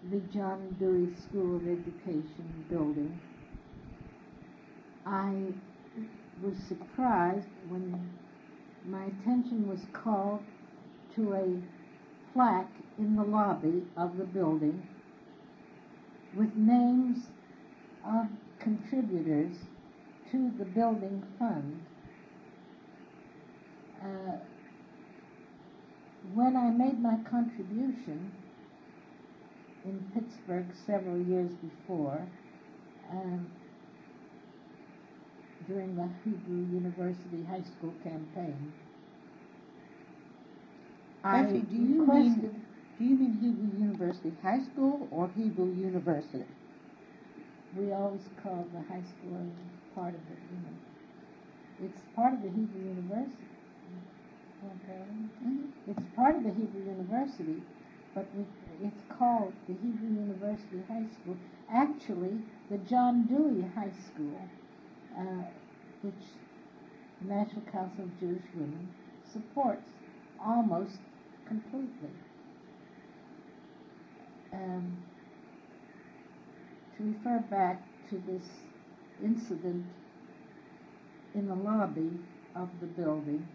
the John Dewey School of Education building, I was surprised when my attention was called to a plaque in the lobby of the building with names of contributors to the building fund. When I made my contribution in Pittsburgh several years before, during the Hebrew University High School campaign, Bessie, do you mean Hebrew University High School or Hebrew University? We always call the high school part of it, you know. It's part of the Hebrew University. Mm-hmm. It's part of the Hebrew University, but it's called the Hebrew University High School. Actually, the John Dewey High School, which the National Council of Jewish Women supports almost completely. To refer back to this incident in the lobby of the building,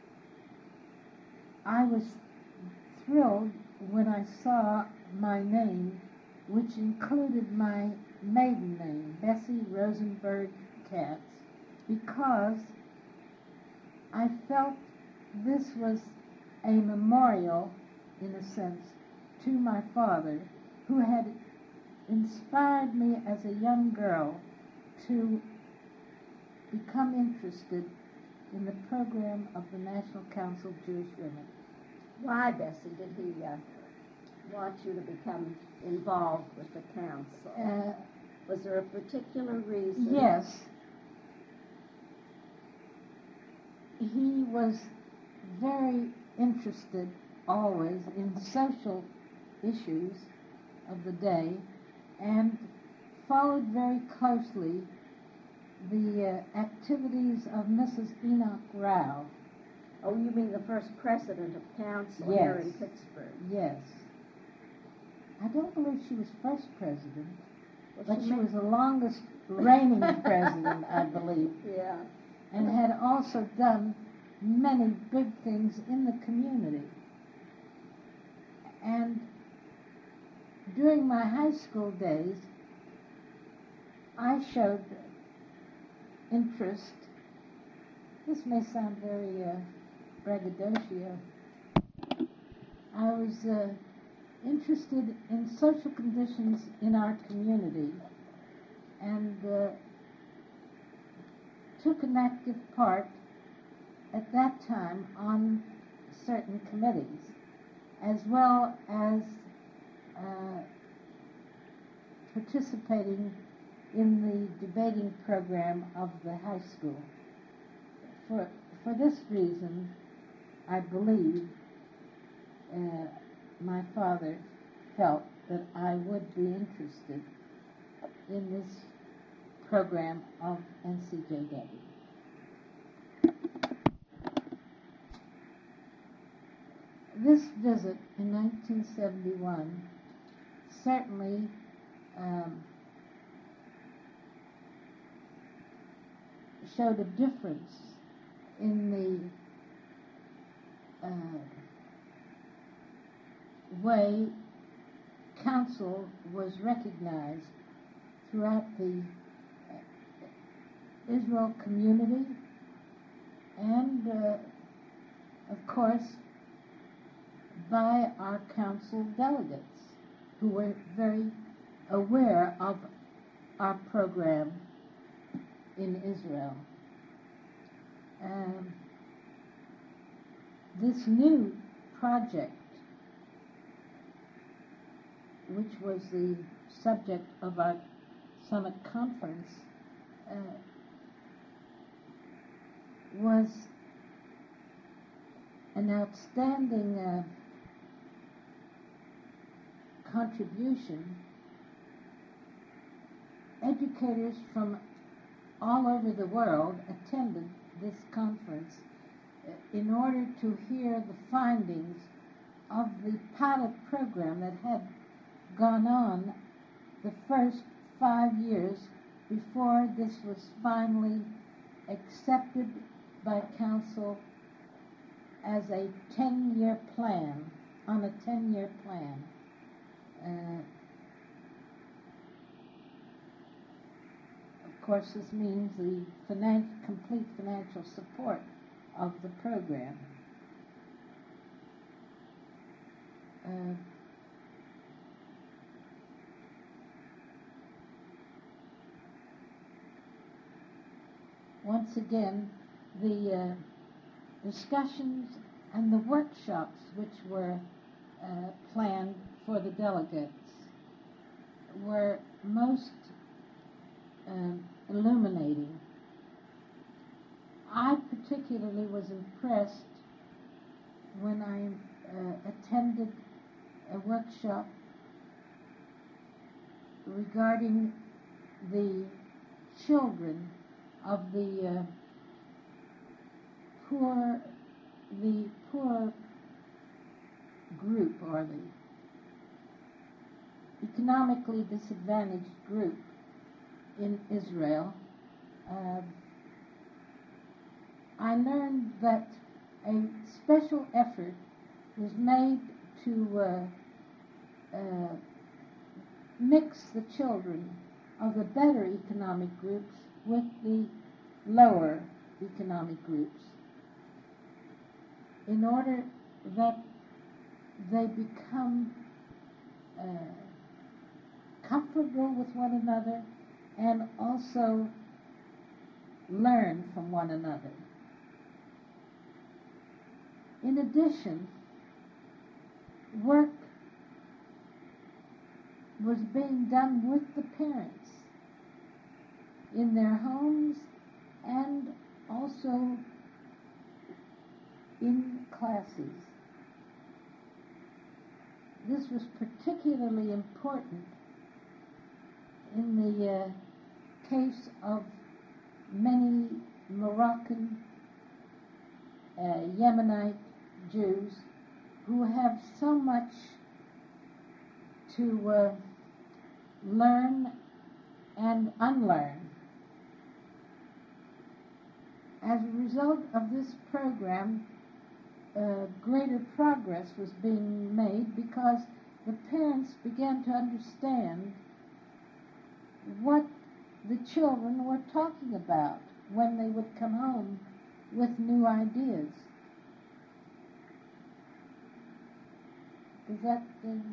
I was thrilled when I saw my name, which included my maiden name, Bessie Rosenberg Katz, because I felt this was a memorial, in a sense, to my father, who had inspired me as a young girl to become interested in the program of the National Council of Jewish Women. Why, Bessie, did he want you to become involved with the council? Was there a particular reason? Yes. He was very interested always in social issues of the day and followed very closely the activities of Mrs. Enoch Rao. Oh, you mean the first president of council Yes. here in Pittsburgh? Yes. I don't believe she was first president, Well, but she was the longest reigning president, I believe, Yeah. and had also done many big things in the community. And during my high school days, I showed interest. This may sound very braggadocio. I was interested in social conditions in our community and took an active part at that time on certain committees, as well as participating in the debating program of the high school. For this reason, I believe my father felt that I would be interested in this program of NCJW. This visit in 1971 certainly showed a difference in the way council was recognized throughout the Israel community and, of course, by our council delegates who were very aware of our program in Israel. This new project, which was the subject of our summit conference, was an outstanding contribution. Educators from all over the world attended this conference in order to hear the findings of the pilot program that had gone on the first 5 years before this was finally accepted by council as a 10-year plan, on a 10-year plan. Of course, this means the complete financial support of the program. Once again, the discussions and the workshops which were planned for the delegates were most illuminating. I particularly was impressed when I attended a workshop regarding the children of the poor group, or the economically disadvantaged group in Israel. I learned that a special effort was made to mix the children of the better economic groups with the lower economic groups, in order that they become comfortable with one another and also learn from one another. In addition, work was being done with the parents in their homes and also in classes. This was particularly important in the case of many Moroccan, Yemenite Jews who have so much to learn and unlearn. As a result of this program, greater progress was being made because the parents began to understand what the children were talking about when they would come home with new ideas. Is that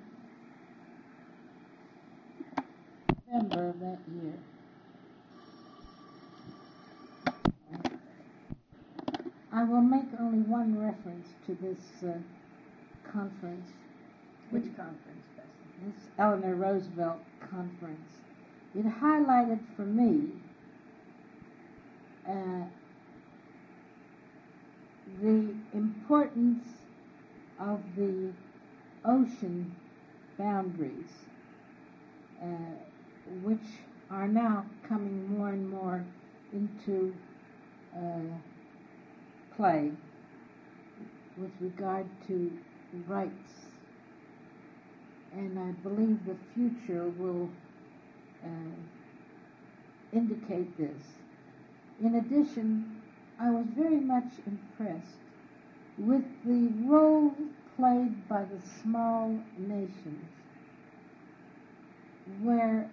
November of that year? I will make only one reference to this conference. Which conference, Bessie? This Eleanor Roosevelt conference. It highlighted for me the importance of the ocean boundaries, which are now coming more and more into play with regard to rights. And I believe the future will indicate this. In addition, I was very much impressed with the role played by the small nations, where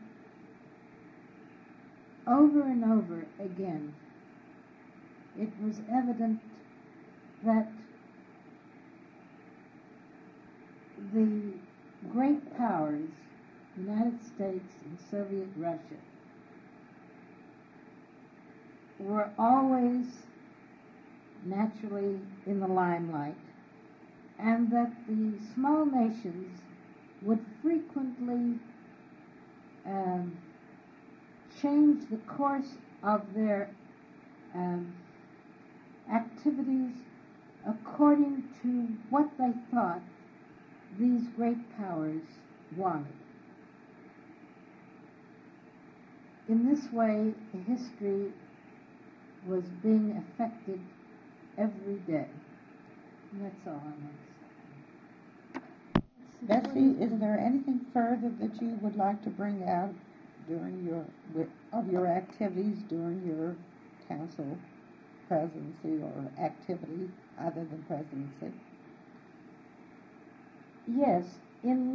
over and over again it was evident that the great powers, United States and Soviet Russia, were always naturally in the limelight, and that the small nations would frequently change the course of their activities according to what they thought these great powers wanted. In this way, history was being affected every day. And that's all I want to say. Bessie, is there anything further that you would like to bring out during your activities during your council presidency or activity other than presidency? Yes, in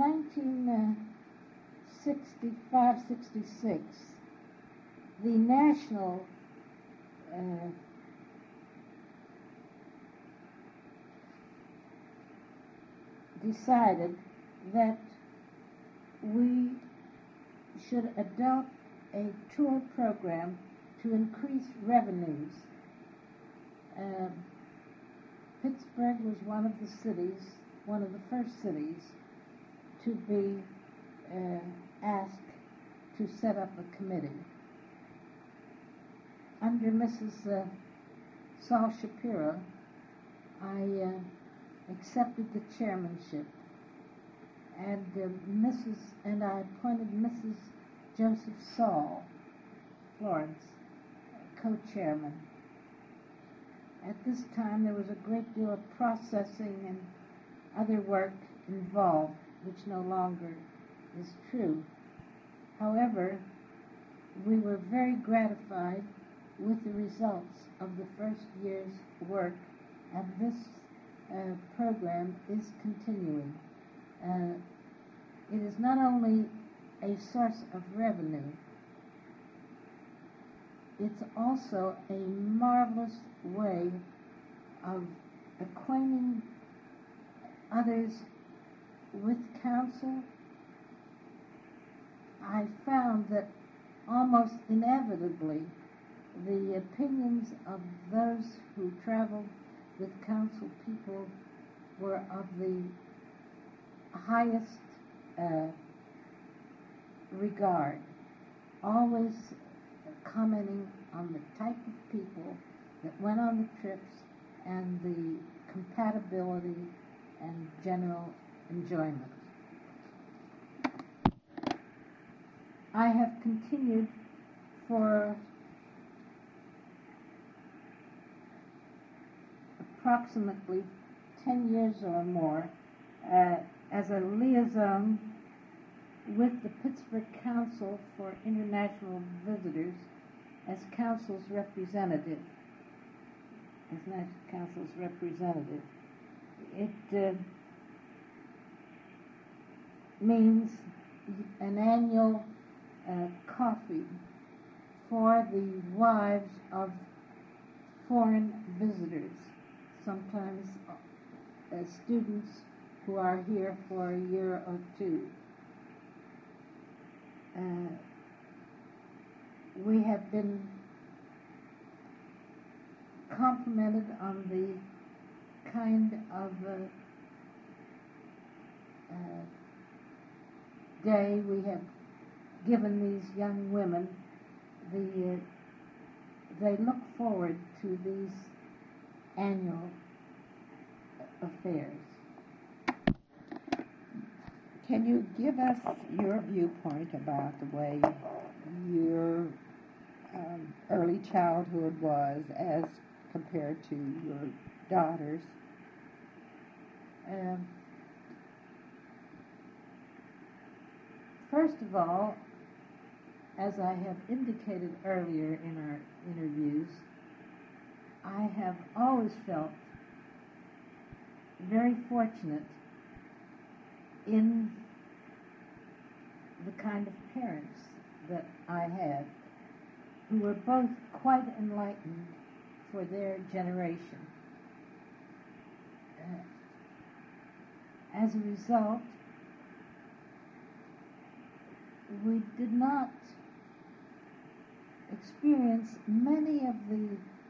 1965-66, the national decided that we should adopt a tour program to increase revenues. Pittsburgh was one of the first cities to be asked to set up a committee. Under Mrs. Saul Shapiro, I accepted the chairmanship, and I appointed Mrs. Joseph Saul Florence co-chairman. At this time, there was a great deal of processing and other work involved, which no longer is true. However, we were very gratified with the results of the first year's work, and this program is continuing. It is not only a source of revenue, it's also a marvelous way of acquainting others with council. I found that almost inevitably the opinions of those who traveled with council people were of the highest regard, always commenting on the type of people that went on the trips and the compatibility and general enjoyment. I have continued for approximately 10 years or more as a liaison with the Pittsburgh Council for International Visitors as Council's representative. It means an annual coffee for the wives of foreign visitors, sometimes students who are here for a year or two. We have been complimented on the kind of day we have given these young women. They look forward to these annual affairs. Can you give us your viewpoint about the way your early childhood was as compared to your daughters? First of all, as I have indicated earlier in our interviews, I have always felt very fortunate in the kind of parents that I had, who were both quite enlightened for their generation. As a result, we did not experience many of the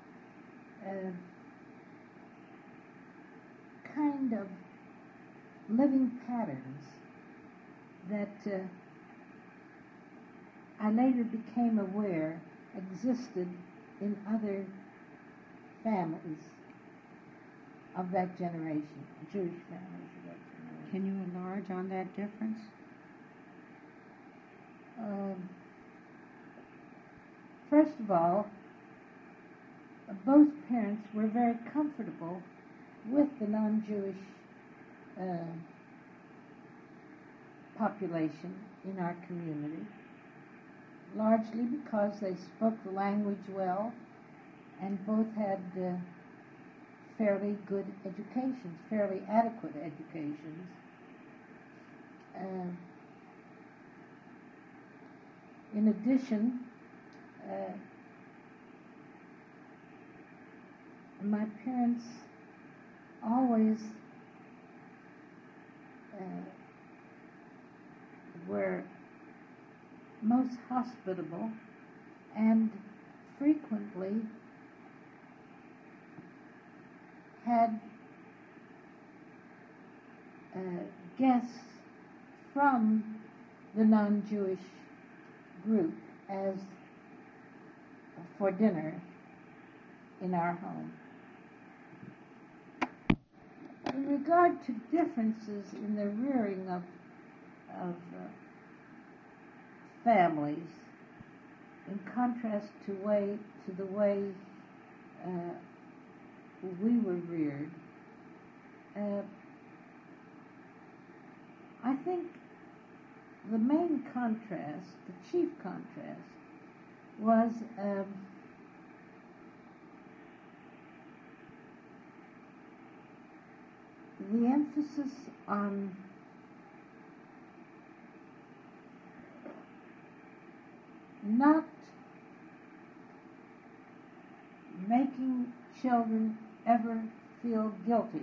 kind of living patterns that I later became aware existed in other families of that generation, Jewish families of that generation. Can you enlarge on that difference? First of all, both parents were very comfortable with the non-Jewish population in our community, largely because they spoke the language well and both had fairly good educations, fairly adequate educations. In addition, my parents always were most hospitable and frequently had guests from the non-Jewish group as for dinner in our home. In regard to differences in the rearing of families, in contrast to the way we were reared, I think the main contrast, the chief contrast, was the emphasis on not making children ever feel guilty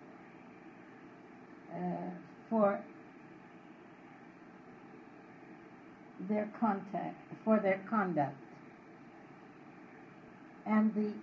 for their conduct, and the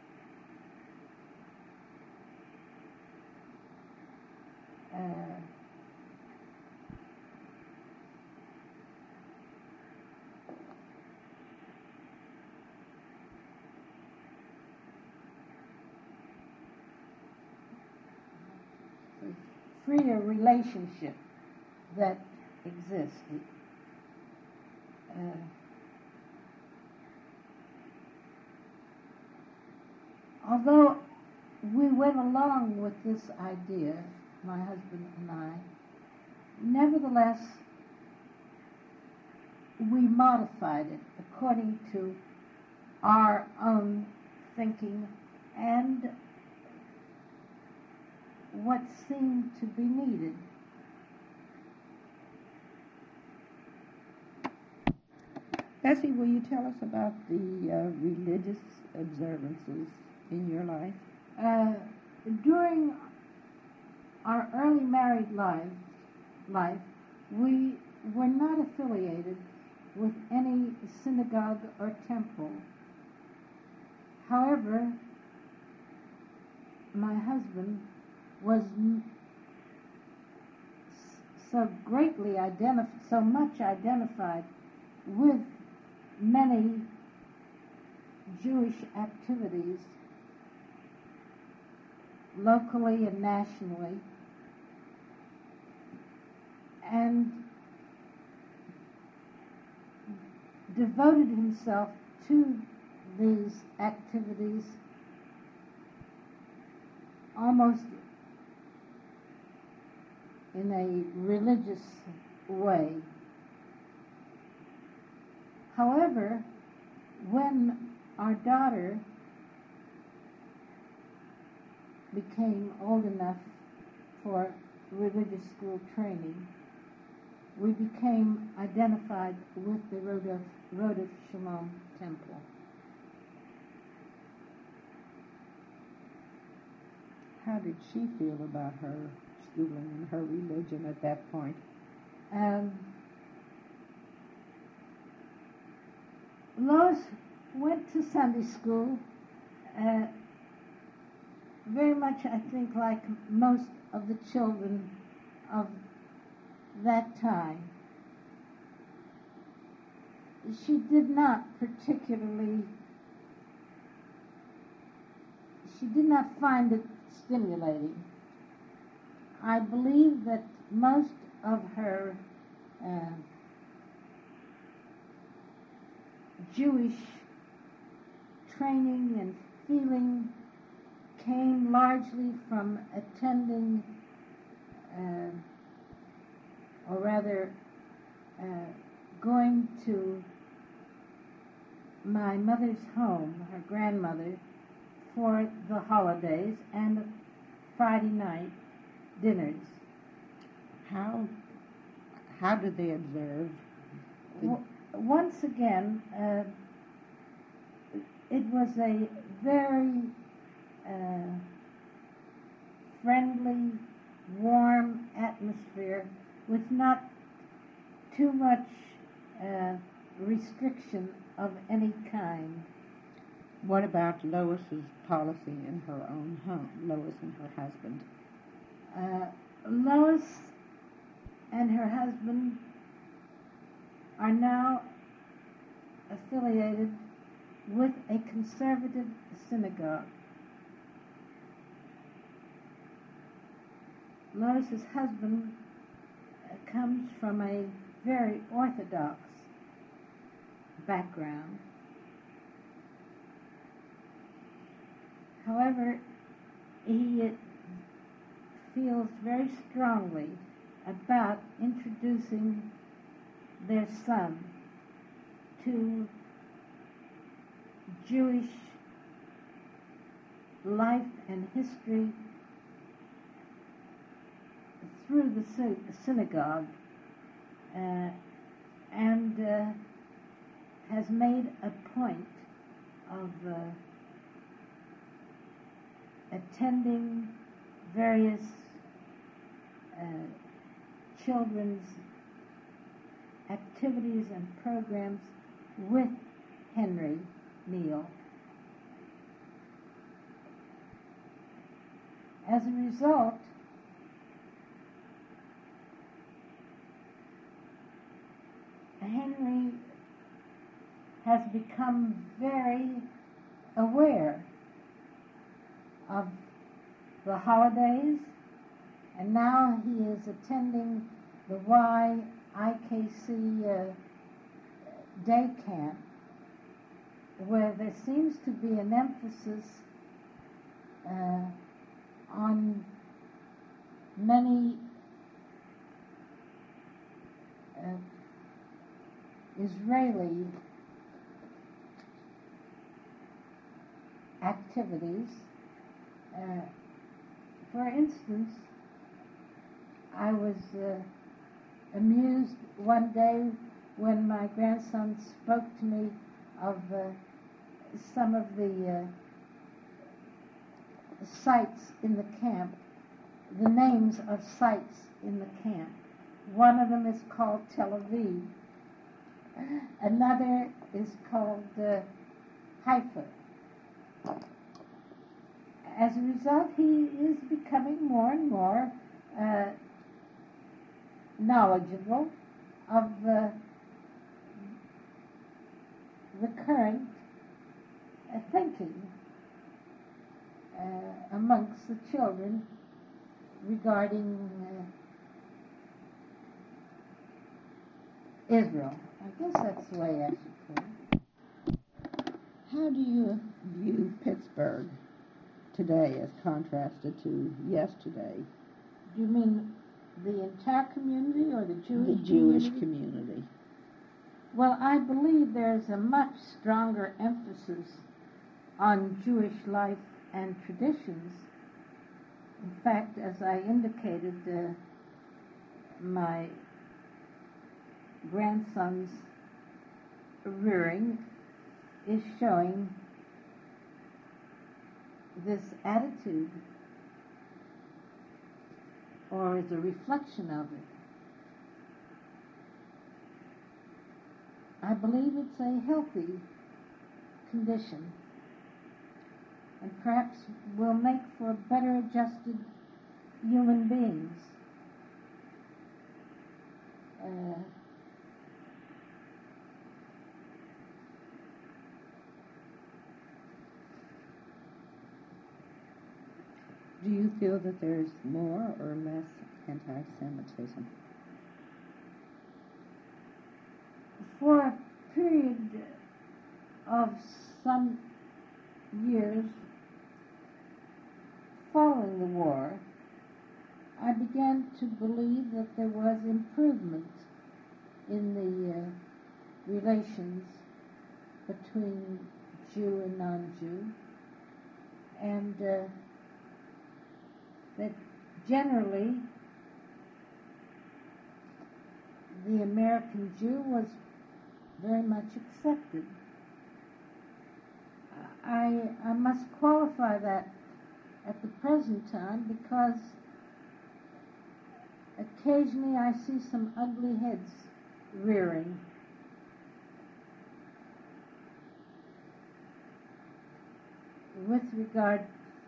freer relationship that existed. Although we went along with this idea, my husband and I, nevertheless, we modified it according to our own thinking and what seemed to be needed. Bessie, will you tell us about the religious observances in your life? During our early married life, we were not affiliated with any synagogue or temple. However, my husband was so much identified with many Jewish activities locally and nationally, and devoted himself to these activities almost in a religious way. However, when our daughter became old enough for religious school training, we became identified with the Rodef Shalom Temple. How did she feel about her schooling and her religion at that point? Lois went to Sunday school, very much, I think, like most of the children of that time. She did not find it stimulating. I believe that most of her Jewish training and feeling came largely from attending, or rather grandmother going to my mother's home, her grandmother, for the holidays and Friday night dinners. How do they observe? Once again, it was a very friendly, warm atmosphere with not too much restriction of any kind. What about Lois's policy in her own home, Lois and her husband? Lois and her husband are now affiliated with a conservative synagogue. Lois's husband comes from a very orthodox background. However, he feels very strongly about introducing their son to Jewish life and history through the synagogue, and has made a point of attending various children's activities and programs with Henry Neal. As a result, Henry has become very aware of the holidays, and now he is attending the YIKC day camp, where there seems to be an emphasis on many Israeli activities. For instance, I was amused one day when my grandson spoke to me of some of the sites in the camp, the names of sites in the camp. One of them is called Tel Aviv. Another is called Haifa. As a result, he is becoming more and more knowledgeable of the current thinking amongst the children regarding Israel. I guess that's the way I should put it. How do you view Pittsburgh today as contrasted to yesterday? Do you mean the entire community or the Jewish The Jewish community. Well, I believe there's a much stronger emphasis on Jewish life and traditions. In fact, as I indicated, my grandson's rearing is showing this attitude, or is a reflection of it. I believe it's a healthy condition, and perhaps will make for better adjusted human beings. Do you feel that there's more or less anti-Semitism? For a period of some years following the war, I began to believe that there was improvement in the relations between Jew and non-Jew, and that generally the American Jew was very much accepted. I must qualify that at the present time because occasionally I see some ugly heads rearing. With regard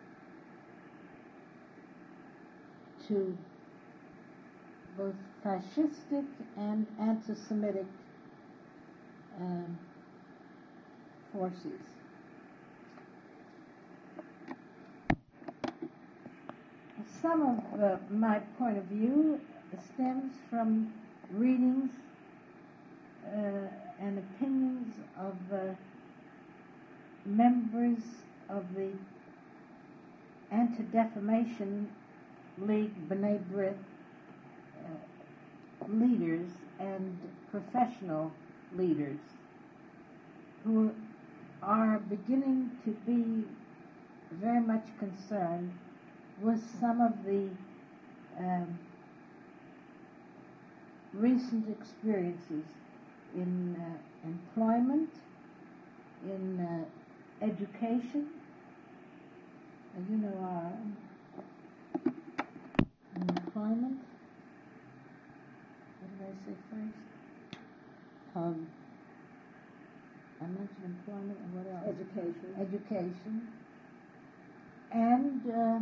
to both fascistic and anti-Semitic forces. Some of my point of view stems from readings and opinions of members of the Anti-Defamation League, B'nai B'rith, leaders and professional leaders who are beginning to be very much concerned with some of the recent experiences in employment, in education. You know, our employment. What did I say first? I mentioned employment and what else? Education. And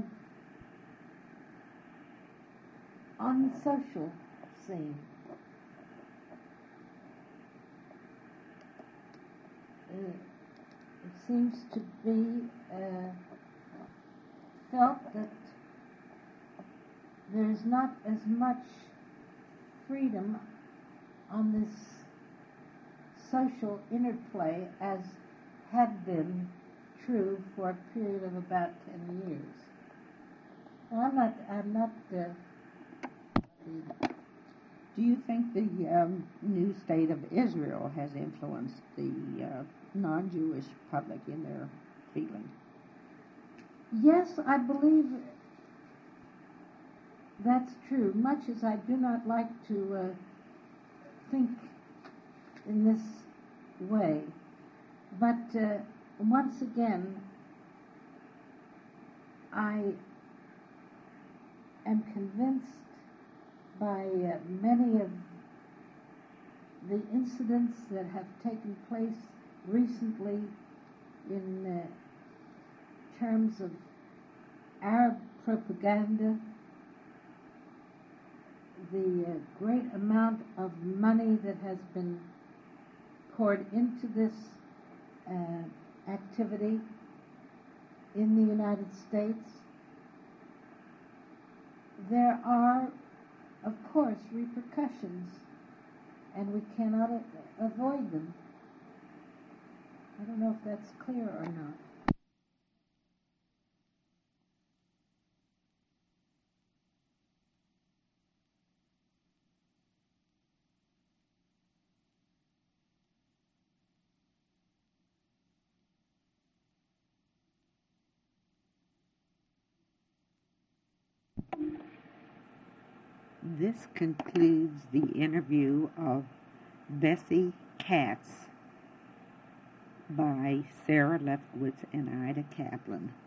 on the social scene. It seems to be felt that there's not as much freedom on this social interplay as had been true for a period of about 10 years. Well, I'm not Do you think the new state of Israel has influenced the non-Jewish public in their feeling? Yes, I believe that's true, much as I do not like to think in this way. But once again, I am convinced by many of the incidents that have taken place recently in terms of Arab propaganda, the great amount of money that has been poured into this activity in the United States. There are, of course, repercussions, and we cannot avoid them. I don't know if that's clear or not. This concludes the interview of Bessie Katz by Sarah Lefkowitz and Ida Kaplan.